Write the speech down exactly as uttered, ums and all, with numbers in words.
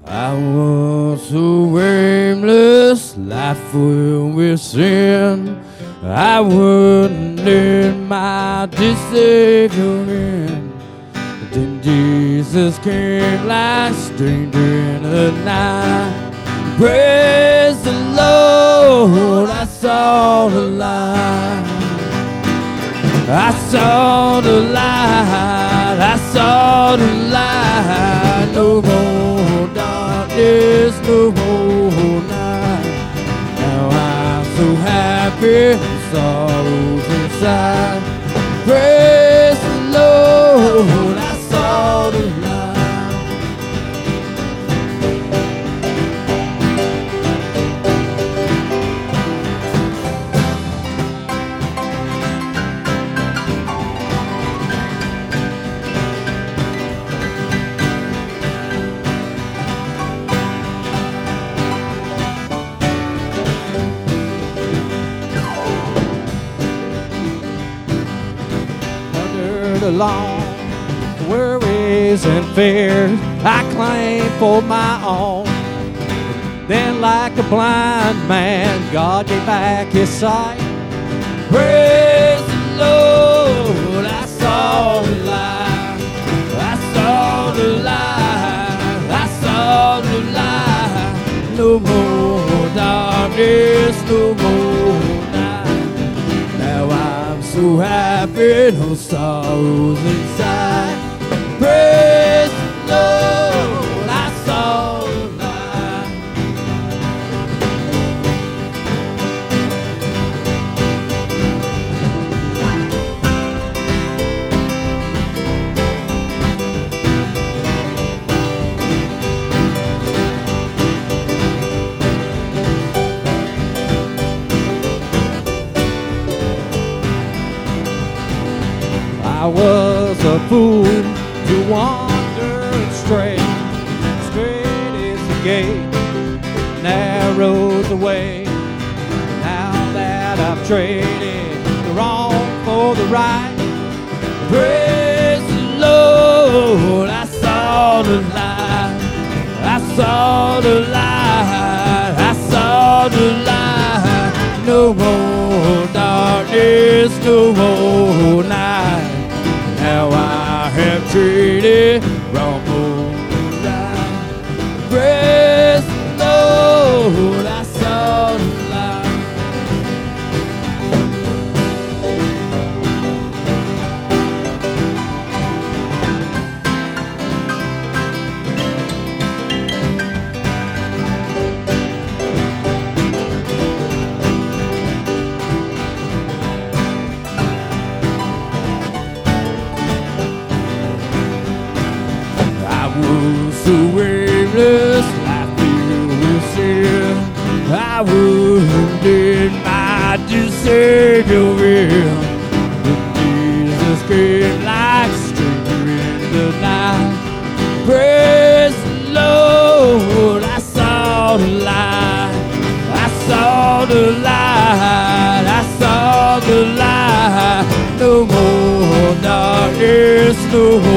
I was so aimless, life filled with sin. I wouldn't let my dear Savior in. Then Jesus came like a stranger in the night. Praise the Lord, I saw the light. I saw the light, I saw the light. No more darkness, no more night. Now I'm so happy, sorrows inside. Praise the Lord, I saw the light. Along worries and fears I claim for my own. Then like a blind man, God gave back his sight. Praise the Lord, I saw the light. I saw the light, I saw the light. No more darkness, no more night. Now I'm so happy, no sorrows inside. Praise the Lord, I saw the light. I was a fool to wander and stray. Straight is the gate, narrow's the way. Now that I've traded the wrong for the right, praise the Lord, I saw the light. I saw the light, I saw the light. No more darkness, no more night. Now I have traded wrong for right. Praise the Lord, I saw the light. So aimless, life filled with sin. I wouldn't let my dear Savior in. But Jesus came like a stranger in the night. Praise the Lord, I saw the light. I saw the light, I saw the light. No more darkness, no more